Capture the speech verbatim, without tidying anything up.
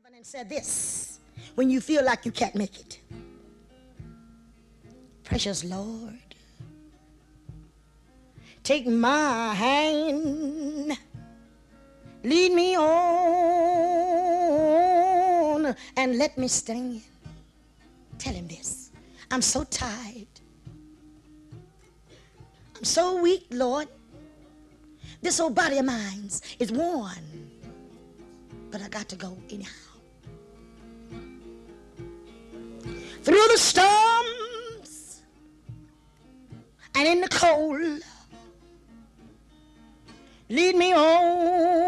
heaven and said this when you feel like you can't make it. Precious Lord, take my hand, lead me on, and let me stand. Tell him this. I'm so tired. I'm so weak, Lord. This old body of mine is worn, but I got to go anyhow. Through the storms and in the cold, lead me on